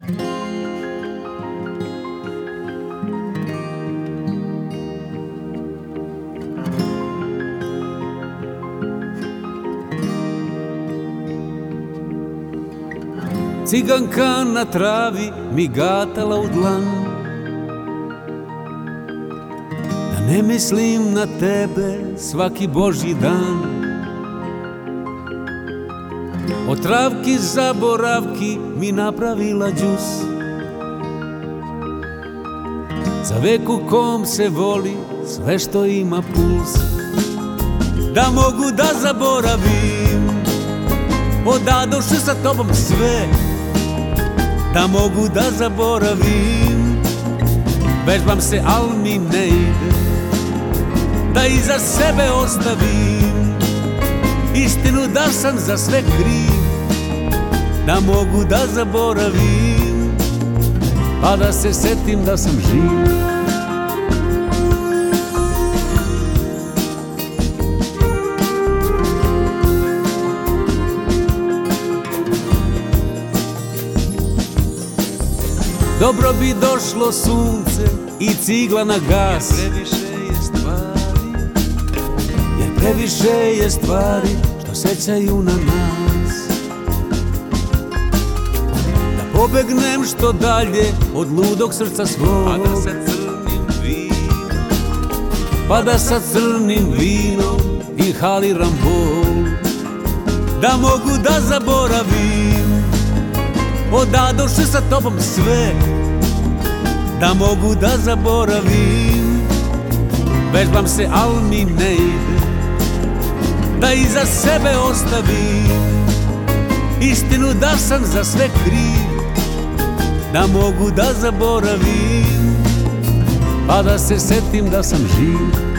Ciganka na travi mi gatala u dlan, da ne mislim na tebe svaki božji dan. Od travki zaboravki mi napravila džus, za vek u kom se voli sve što ima puls. Da mogu da zaboravim, odadoše sa tobom sve. Da mogu da zaboravim, vežbam se al mi ne ide. Da iza sebe ostavim istinu da sam za sve kriv. Da mogu da zaboravim, pa da se setim da sam živ. Dobro bi došlo sunce i cigla na gas, jer previše je stvari što sećaju na nas. Da pobegnem što dalje od ludog srca svog, pa da sa crnim vinom inhaliram bol. Da mogu da zaboravim, odadoše sa tobom sve. Da mogu da zaboravim, vežbam se al mi ne ide. Da iza sebe ostavim istinu da sam za sve kriv. Da mogu da zaboravim, pa da se setim da sam živ.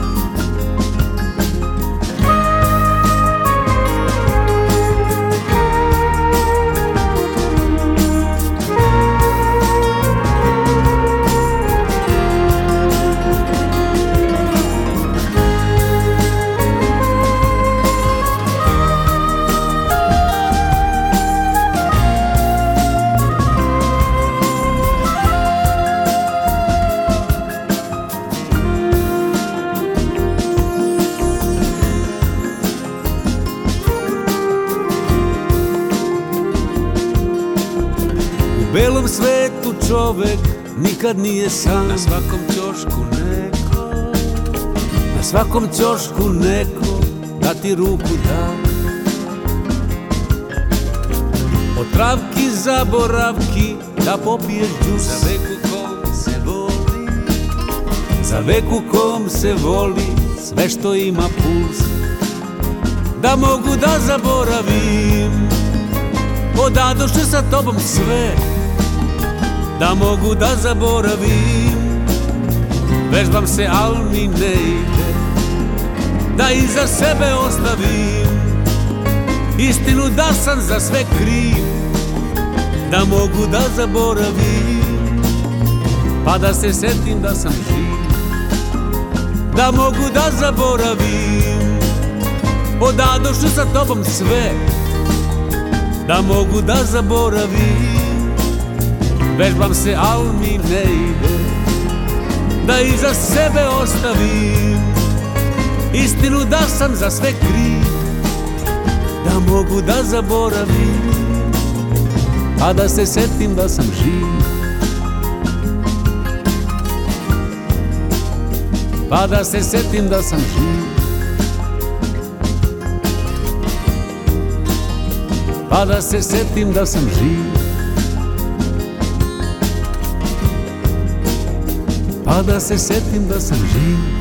U belom svetu čovek nikad nije sam. Na svakom ćošku neko, na svakom ćošku neko da ti ruku da. Od travki zaboravki da popiješ džus, za vek u kom se voli, za vek u kom se voli sve što ima puls. Da mogu da zaboravim, odadoše sa tobom sve. Da mogu da zaboravim, vežbam se al mi ne ide. Da iza sebe ostavim istinu da sam za sve kriv. Da mogu da zaboravim, pa da se setim da sam živ. Da mogu da zaboravim, odadoše sa tobom sve. Da mogu da zaboravim, vežbam se al mi ne ide. Da iza sebe ostavim istinu da sam za sve kriv. Da mogu da zaboravim, pa da se setim da sam živ. Pa da se setim da sam živ. Pa da se setim da sam živ. Pa da se setim da sam živ.